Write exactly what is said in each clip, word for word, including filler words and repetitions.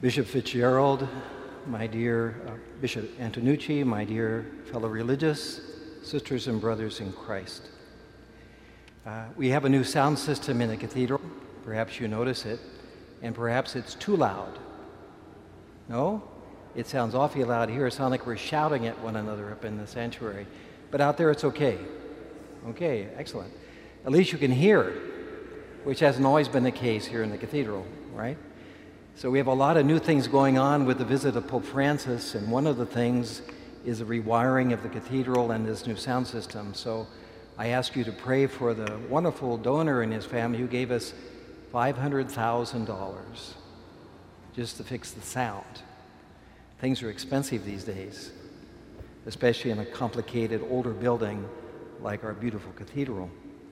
Bishop Fitzgerald, my dear uh, Bishop Antonucci, my dear fellow religious, sisters and brothers in Christ. Uh, we have a new sound system in the cathedral. Perhaps you notice it, and perhaps it's too loud. No? It sounds awfully loud here. It sounds like we're shouting at one another up in the sanctuary. But out there it's okay. Okay, excellent. At least you can hear, which hasn't always been the case here in the cathedral, right? So we have a lot of new things going on with the visit of Pope Francis, and one of the things is the rewiring of the cathedral and this new sound system. So I ask you to pray for the wonderful donor and his family who gave us five hundred thousand dollars just to fix the sound. Things are expensive these days, especially in a complicated, older building like our beautiful cathedral.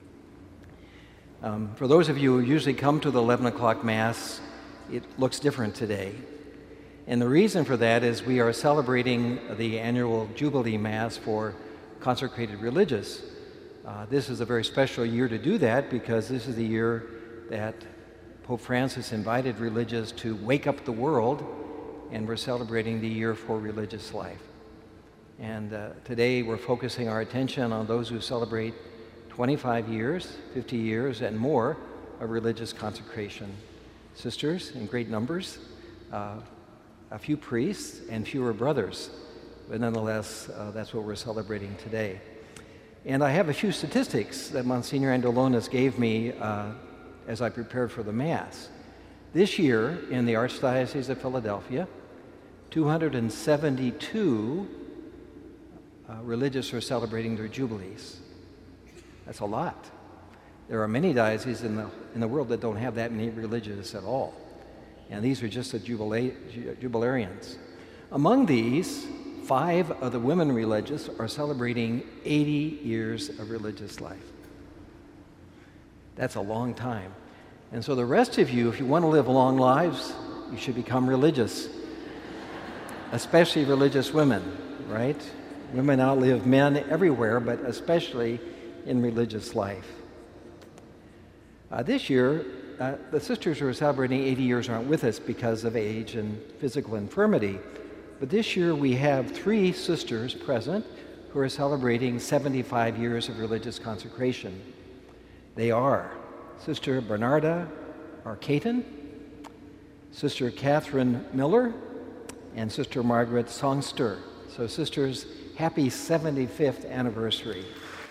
Um, for those of you who usually come to the eleven o'clock Mass, it looks different today. And the reason for that is we are celebrating the annual Jubilee Mass for consecrated religious. Uh, this is a very special year to do that because this is the year that Pope Francis invited religious to wake up the world, and we're celebrating the year for religious life. And uh, today we're focusing our attention on those who celebrate twenty-five years, fifty years, and more of religious consecration. Sisters in great numbers, uh, a few priests, and fewer brothers. But nonetheless, uh, that's what we're celebrating today. And I have a few statistics that Monsignor Andolonas gave me uh, as I prepared for the Mass. This year, in the Archdiocese of Philadelphia, two hundred seventy-two uh, religious are celebrating their jubilees. That's a lot. There are many dioceses in the, in the world that don't have that many religious at all. And these are just the jubila- jubilarians. Among these, five of the women religious are celebrating eighty years of religious life. That's a long time. And so the rest of you, if you want to live long lives, you should become religious, especially religious women, right? Women outlive men everywhere, but especially in religious life. Uh, this year, uh, the sisters who are celebrating eighty years aren't with us because of age and physical infirmity. But this year we have three sisters present who are celebrating seventy-five years of religious consecration. They are Sister Bernarda Arcaton, Sister Catherine Miller, and Sister Margaret Songster. So sisters, happy seventy-fifth anniversary.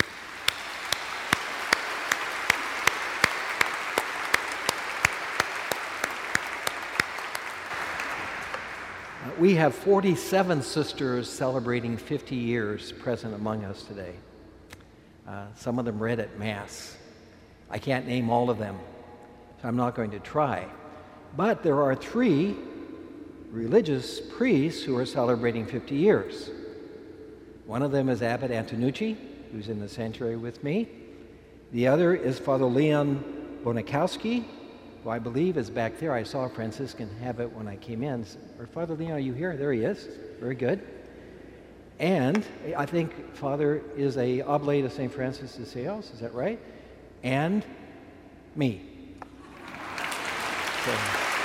We have forty-seven sisters celebrating fifty years present among us today. Uh, some of them read at Mass. I can't name all of them, so I'm not going to try. But there are three religious priests who are celebrating fifty years. One of them is Abbot Antonucci, who's in the sanctuary with me. The other is Father Leon Bonikowski, who I believe is back there. I saw a Franciscan habit when I came in. Or Father Leon, are you here? There he is. Very good. And I think Father is a oblate of Saint Francis de Sales. Is that right? And me. So,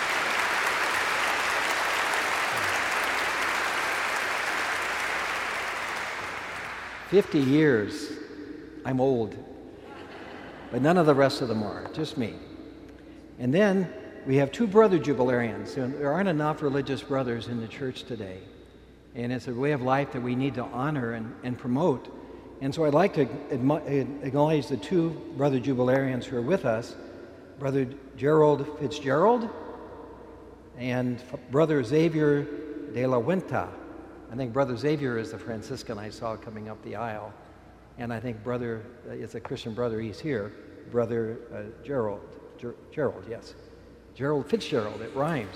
fifty years. I'm old. But none of the rest of them are. Just me. And then we have two brother jubilarians. There aren't enough religious brothers in the church today. And it's a way of life that we need to honor and, and promote. And so I'd like to acknowledge the two brother jubilarians who are with us, Brother Gerald Fitzgerald and Brother Xavier de la Huenta. I think Brother Xavier is the Franciscan I saw coming up the aisle. And I think brother, uh, it's a Christian brother, he's here, Brother uh, Gerald. Ger- Gerald, yes. Gerald Fitzgerald, it rhymes.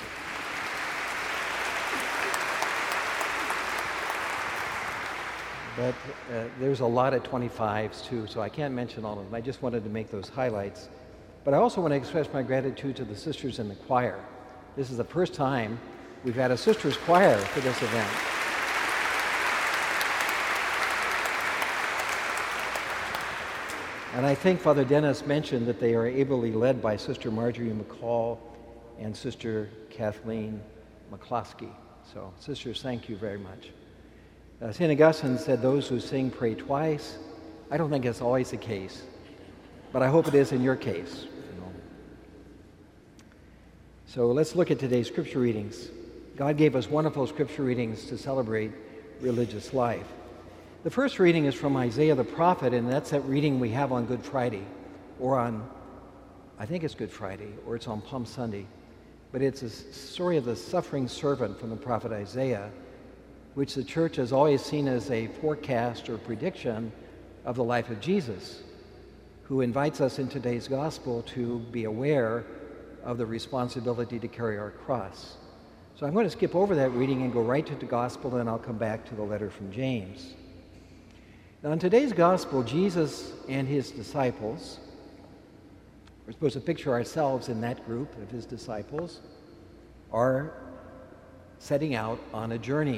But uh, there's a lot of twenty-fives too, so I can't mention all of them. I just wanted to make those highlights. But I also want to express my gratitude to the sisters in the choir. This is the first time we've had a sisters choir for this event. And I think Father Dennis mentioned that they are ably led by Sister Marjorie McCall and Sister Kathleen McCloskey. So, sisters, thank you very much. Uh, Saint Augustine said, those who sing pray twice. I don't think it's always the case, but I hope it is in your case. You know. So let's look at today's scripture readings. God gave us wonderful scripture readings to celebrate religious life. The first reading is from Isaiah the prophet, and that's that reading we have on Good Friday, or on, I think it's Good Friday, or it's on Palm Sunday. But it's a story of the suffering servant from the prophet Isaiah, which the church has always seen as a forecast or prediction of the life of Jesus, who invites us in today's gospel to be aware of the responsibility to carry our cross. So I'm going to skip over that reading and go right to the gospel, and I'll come back to the letter from James. Now, in today's gospel, Jesus and his disciples, we're supposed to picture ourselves in that group of his disciples, are setting out on a journey.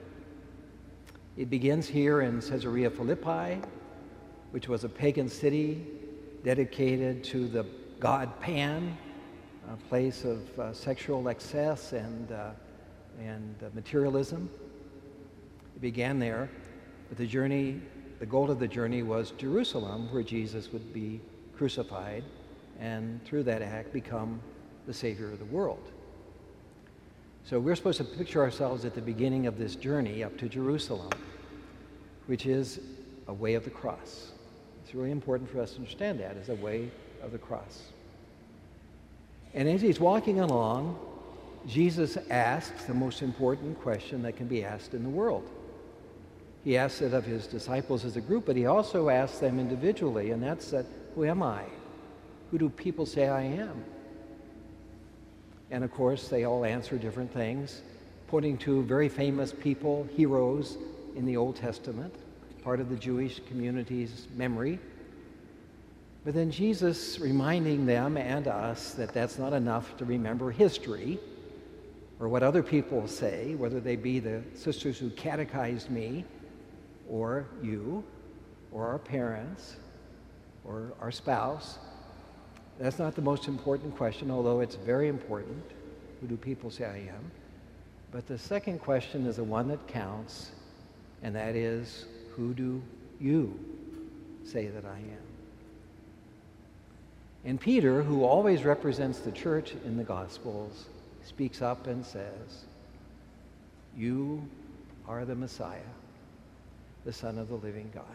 It begins here in Caesarea Philippi, which was a pagan city dedicated to the god Pan, a place of uh, sexual excess and, uh, and uh, materialism. It began there, but the journey, the goal of the journey was Jerusalem, where Jesus would be crucified and through that act become the Savior of the world. So we're supposed to picture ourselves at the beginning of this journey up to Jerusalem, which is a way of the cross. It's really important for us to understand that as a way of the cross. And as he's walking along, Jesus asks the most important question that can be asked in the world. He asks it of his disciples as a group, but he also asks them individually, and that's that, who am I? Who do people say I am? And of course, they all answer different things, pointing to very famous people, heroes in the Old Testament, part of the Jewish community's memory. But then Jesus reminding them and us that that's not enough to remember history or what other people say, whether they be the sisters who catechized me or you or our parents or our spouse. That's not the most important question, although it's very important. Who do people say I am? But the second question is the one that counts, and that is, who do you say that I am? And Peter, who always represents the church in the Gospels, speaks up and says, you are the Messiah, the Son of the living God.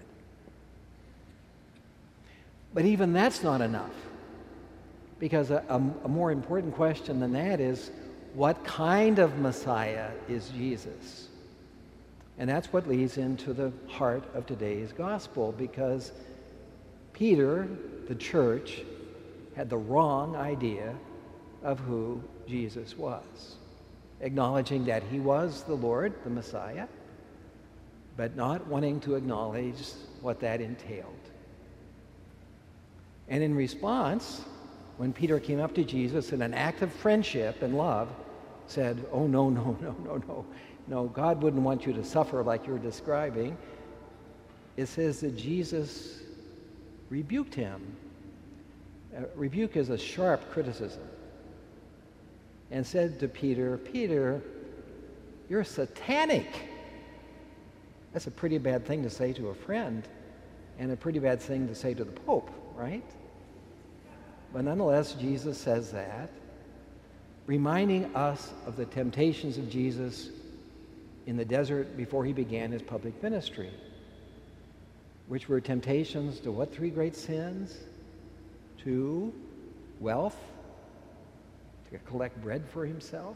But even that's not enough. Because a, a, a more important question than that is, what kind of Messiah is Jesus? And that's what leads into the heart of today's gospel, because Peter, the church, had the wrong idea of who Jesus was, acknowledging that he was the Lord, the Messiah, but not wanting to acknowledge what that entailed. And in response, when Peter came up to Jesus in an act of friendship and love, said, oh, no, no, no, no, no. No, God wouldn't want you to suffer like you're describing. It says that Jesus rebuked him. Uh, rebuke is a sharp criticism. And said to Peter, Peter, you're satanic. That's a pretty bad thing to say to a friend, and a pretty bad thing to say to the Pope, right? But nonetheless, Jesus says that, reminding us of the temptations of Jesus in the desert before he began his public ministry, which were temptations to what three great sins? To wealth, to collect bread for himself,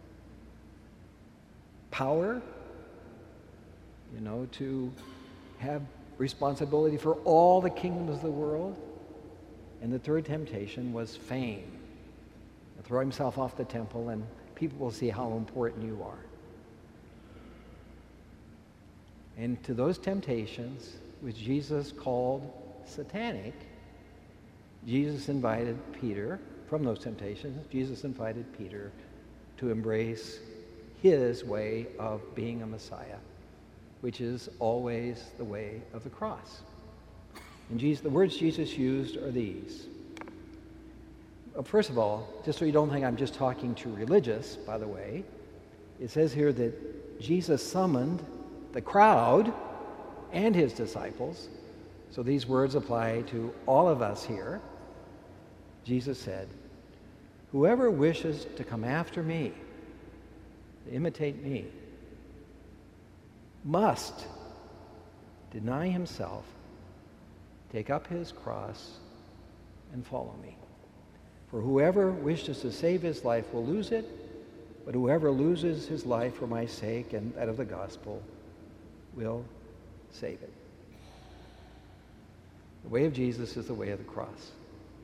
power, you know, to have responsibility for all the kingdoms of the world. And the third temptation was fame. To throw himself off the temple and people will see how important you are. And to those temptations, which Jesus called satanic, Jesus invited Peter, from those temptations, Jesus invited Peter to embrace his way of being a Messiah, which is always the way of the cross. And Jesus, the words Jesus used are these. Well, first of all, just so you don't think I'm just talking to religious, by the way, it says here that Jesus summoned the crowd and his disciples. So these words apply to all of us here. Jesus said, "Whoever wishes to come after me, to imitate me, must deny himself, take up his cross, and follow me. For whoever wishes to save his life will lose it, but whoever loses his life for my sake and that of the gospel will save it." The way of Jesus is the way of the cross.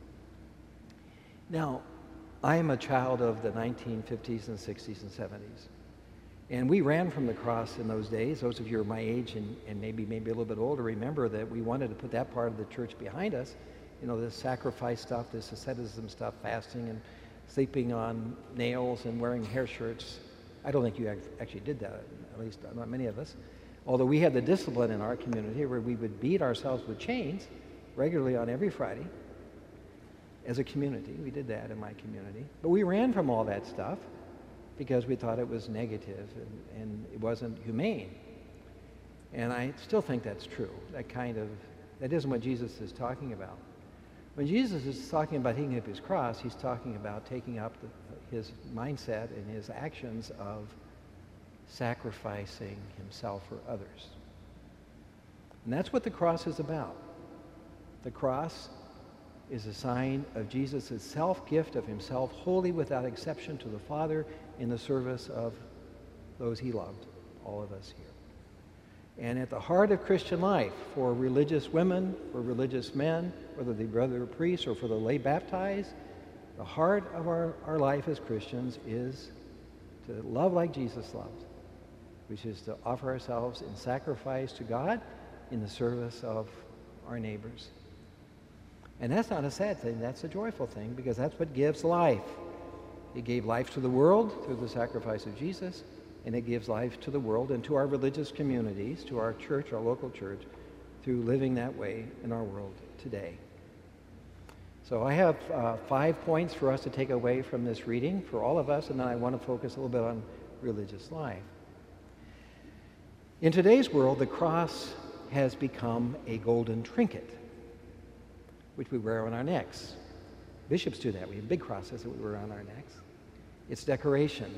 Now, I am a child of the nineteen fifties and sixties and seventies. And we ran from the cross in those days. Those of you who are my age and, and maybe maybe a little bit older remember that we wanted to put that part of the church behind us. You know, this sacrifice stuff, this asceticism stuff, fasting and sleeping on nails and wearing hair shirts. I don't think you actually did that, at least not many of us. Although we had the discipline in our community where we would beat ourselves with chains regularly on every Friday. As a community, we did that in my community. But we ran from all that stuff because we thought it was negative and, and it wasn't humane. And I still think that's true. That kind of, that isn't what Jesus is talking about. When Jesus is talking about taking up his cross, he's talking about taking up the, his mindset and his actions of sacrificing himself for others. And that's what the cross is about. The cross is a sign of Jesus' self-gift of himself, wholly without exception to the Father in the service of those he loved, all of us here. And at the heart of Christian life, for religious women, for religious men, whether they be brother or priest or for the lay baptized, the heart of our, our life as Christians is to love like Jesus loved, which is to offer ourselves in sacrifice to God in the service of our neighbors. And that's not a sad thing, that's a joyful thing, because that's what gives life. It gave life to the world through the sacrifice of Jesus, and it gives life to the world and to our religious communities, to our church, our local church, through living that way in our world today. So I have uh, five points for us to take away from this reading for all of us, and then I want to focus a little bit on religious life. In today's world, the cross has become a golden trinket, which we wear on our necks. Bishops do that. We have big crosses that we wear on our necks. It's decoration.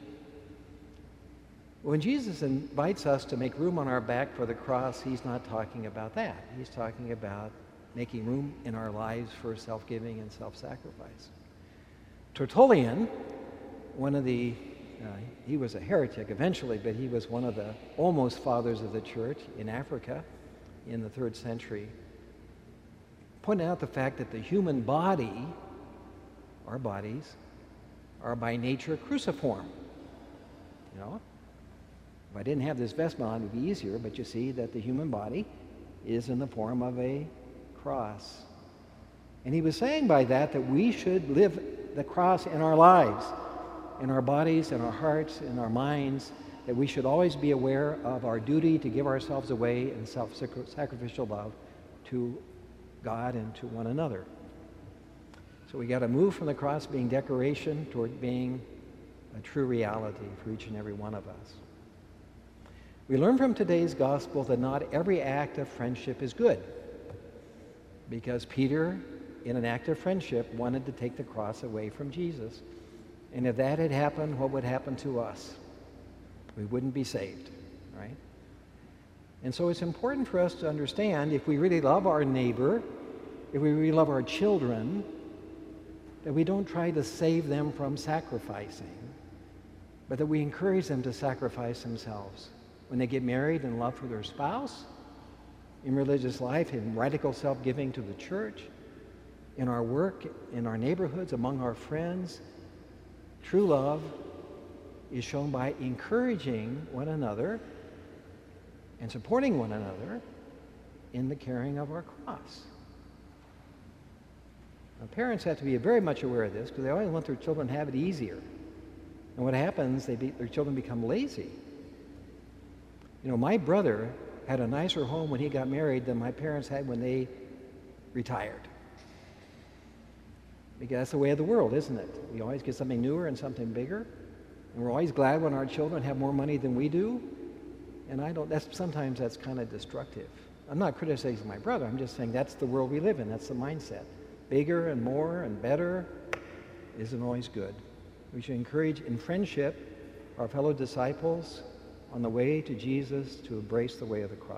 When Jesus invites us to make room on our back for the cross, he's not talking about that. He's talking about making room in our lives for self-giving and self-sacrifice. Tertullian, one of the, uh, he was a heretic eventually, but he was one of the almost fathers of the church in Africa in the third century, pointed out the fact that the human body, our bodies, are by nature cruciform. You know, if I didn't have this vestment on, it would be easier, but you see that the human body is in the form of a cross. And he was saying by that that we should live the cross in our lives, in our bodies, in our hearts, in our minds, that we should always be aware of our duty to give ourselves away in self-sacrificial love to God and to one another. So we got to move from the cross being decoration toward being a true reality for each and every one of us. We learn from today's gospel that not every act of friendship is good, because Peter, in an act of friendship, wanted to take the cross away from Jesus. And if that had happened, what would happen to us? We wouldn't be saved, right? And so it's important for us to understand, if we really love our neighbor, if we really love our children, that we don't try to save them from sacrificing, but that we encourage them to sacrifice themselves. When they get married, in love for their spouse, in religious life, in radical self-giving to the church, in our work, in our neighborhoods, among our friends, true love is shown by encouraging one another and supporting one another in the carrying of our cross. Now, parents have to be very much aware of this because they always want their children to have it easier. And what happens, they be, their children become lazy. You know, my brother had a nicer home when he got married than my parents had when they retired. Because that's the way of the world, isn't it? We always get something newer and something bigger. And we're always glad when our children have more money than we do. And I don't, that's, sometimes that's kind of destructive. I'm not criticizing my brother. I'm just saying that's the world we live in. That's the mindset. Bigger and more and better isn't always good. We should encourage in friendship our fellow disciples on the way to Jesus to embrace the way of the cross.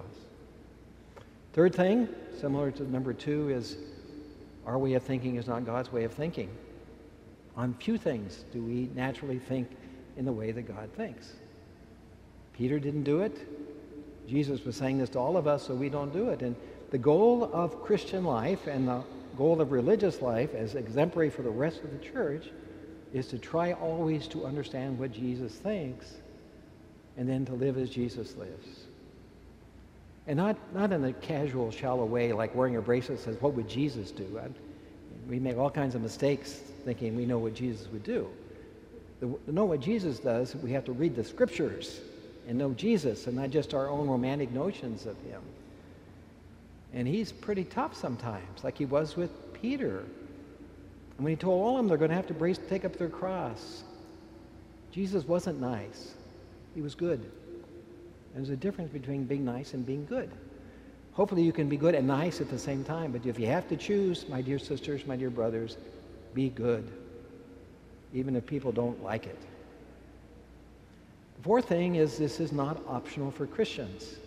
Third thing, similar to number two, is our way of thinking is not God's way of thinking. On few things do we naturally think in the way that God thinks. Peter didn't do it. Jesus was saying this to all of us, so we don't do it. And the goal of Christian life and the goal of religious life as exemplary for the rest of the church is to try always to understand what Jesus thinks and then to live as Jesus lives. And not, not in a casual, shallow way like wearing a bracelet that says, what would Jesus do? I, we make all kinds of mistakes thinking we know what Jesus would do. The, to know what Jesus does, we have to read the scriptures and know Jesus and not just our own romantic notions of him. And he's pretty tough sometimes, like he was with Peter. And when he told all of them they're going to have to brace, take up their cross, Jesus wasn't nice. He was good. There's a difference between being nice and being good. Hopefully you can be good and nice at the same time, but if you have to choose, my dear sisters, my dear brothers, be good, even if people don't like it. The fourth thing is this is not optional for Christians.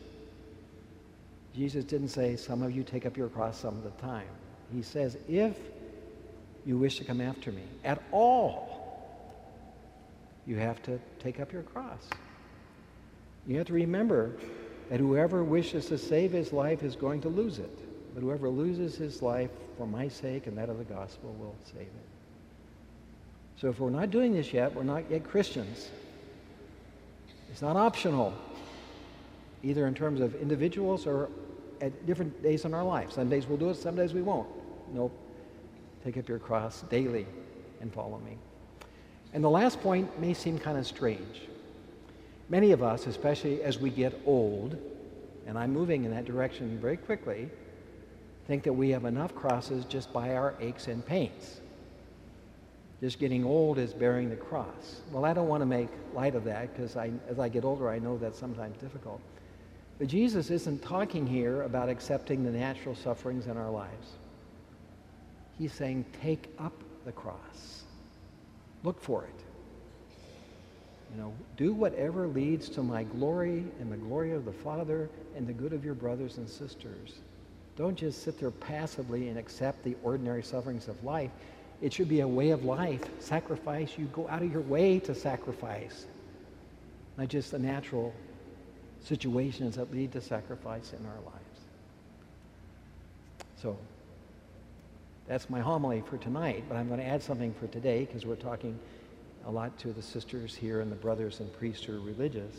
Jesus didn't say, some of you take up your cross some of the time. He says, if you wish to come after me at all, you have to take up your cross. You have to remember that whoever wishes to save his life is going to lose it. But whoever loses his life for my sake and that of the gospel will save it. So if we're not doing this yet, we're not yet Christians. It's not optional, either in terms of individuals or at different days in our life. Some days we'll do it, some days we won't. Nope. Take up your cross daily and follow me. And the last point may seem kind of strange. Many of us, especially as we get old, and I'm moving in that direction very quickly, think that we have enough crosses just by our aches and pains. Just getting old is bearing the cross. Well, I don't want to make light of that because I, as I get older, I know that's sometimes difficult. But Jesus isn't talking here about accepting the natural sufferings in our lives. He's saying, take up the cross. Look for it. You know, do whatever leads to my glory and the glory of the Father and the good of your brothers and sisters. Don't just sit there passively and accept the ordinary sufferings of life. It should be a way of life. Sacrifice, you go out of your way to sacrifice. Not just the natural situations that lead to sacrifice in our lives. So, that's my homily for tonight, but I'm going to add something for today because we're talking a lot to the sisters here and the brothers and priests who are religious.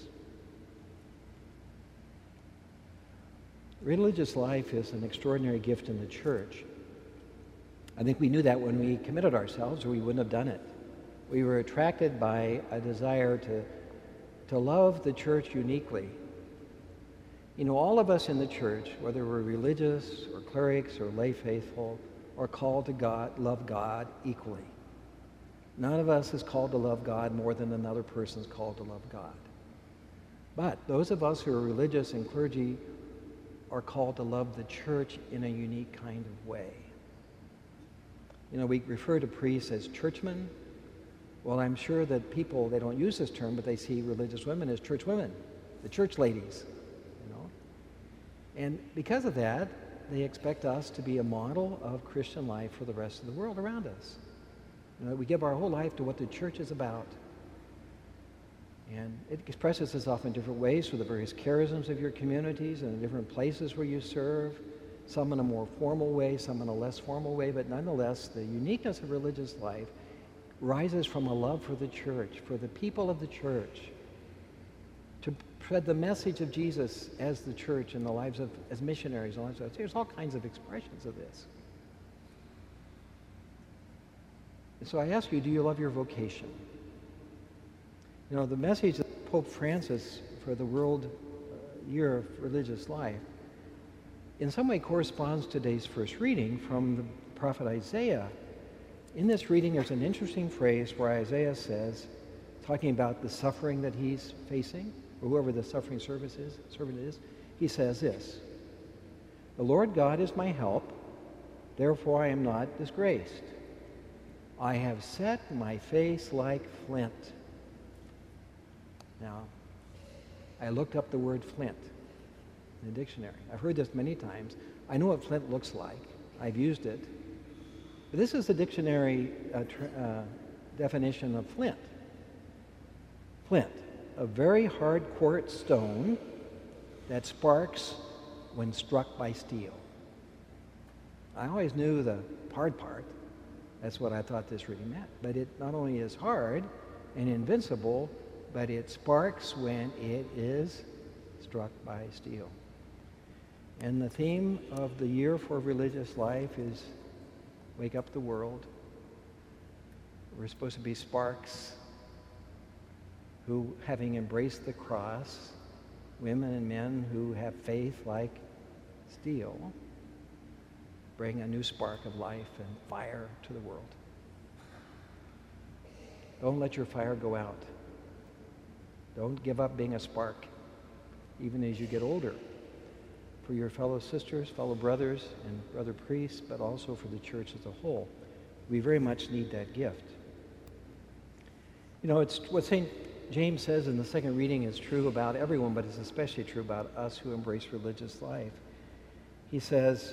Religious life is an extraordinary gift in the church. I think we knew that when we committed ourselves, or we wouldn't have done it. We were attracted by a desire to, to love the church uniquely. You know, all of us in the church, whether we're religious or clerics or lay faithful, are called to God, love God equally. None of us is called to love God more than another person is called to love God. But those of us who are religious and clergy are called to love the church in a unique kind of way. You know, we refer to priests as churchmen. Well, I'm sure that people, they don't use this term, but they see religious women as church women, the church ladies, you know. And because of that, they expect us to be a model of Christian life for the rest of the world around us. You know, we give our whole life to what the church is about. And it expresses itself in different ways through the various charisms of your communities and the different places where you serve, some in a more formal way, some in a less formal way, but nonetheless, the uniqueness of religious life rises from a love for the church, for the people of the church, to spread the message of Jesus as the church in the lives of, as missionaries. There's all kinds of expressions of this. And so I ask you, do you love your vocation? You know, the message of Pope Francis for the World Year of Religious Life in some way corresponds to today's first reading from the prophet Isaiah. In this reading, there's an interesting phrase where Isaiah says, talking about the suffering that he's facing, or whoever the suffering servant is, servant is, he says this, "The Lord God is my help, therefore I am not disgraced. I have set my face like flint." Now, I looked up the word flint in the dictionary. I've heard this many times. I know what flint looks like. I've used it. But this is the dictionary uh, tr uh, definition of flint. Flint, a very hard quartz stone that sparks when struck by steel. I always knew the hard part. That's what I thought this really meant. But it not only is hard and invincible, but it sparks when it is struck by steel. And the theme of the year for religious life is wake up the world. We're supposed to be sparks who, having embraced the cross, women and men who have faith like steel, bring a new spark of life and fire to the world. Don't let your fire go out. Don't give up being a spark, even as you get older, for your fellow sisters, fellow brothers, and brother priests, but also for the church as a whole. We very much need that gift. You know, it's what Saint James says in the second reading is true about everyone, but it's especially true about us who embrace religious life. He says,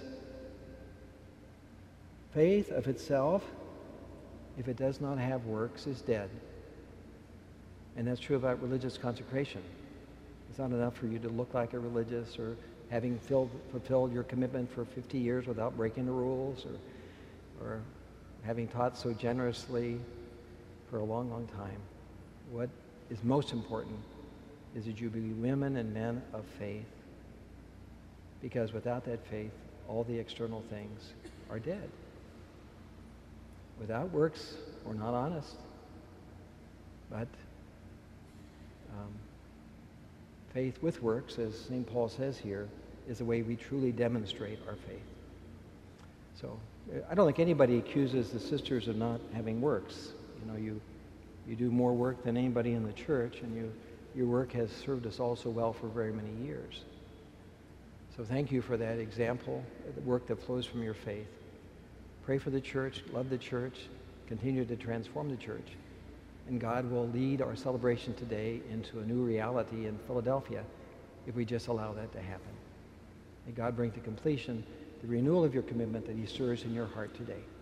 faith of itself, if it does not have works, is dead. And that's true about religious consecration. It's not enough for you to look like a religious or having filled, fulfilled your commitment for fifty years without breaking the rules, or, or having taught so generously for a long, long time. What is most important is that you be women and men of faith, because without that faith, all the external things are dead. Without works, we're not honest. But um, faith with works, as Saint Paul says here, is the way we truly demonstrate our faith. So I don't think anybody accuses the sisters of not having works. You know, you you do more work than anybody in the church, and you your work has served us all so well for very many years. So thank you for that example, the work that flows from your faith. Pray for the church, love the church, continue to transform the church, and God will lead our celebration today into a new reality in Philadelphia if we just allow that to happen. May God bring to completion the renewal of your commitment that he stirs in your heart today.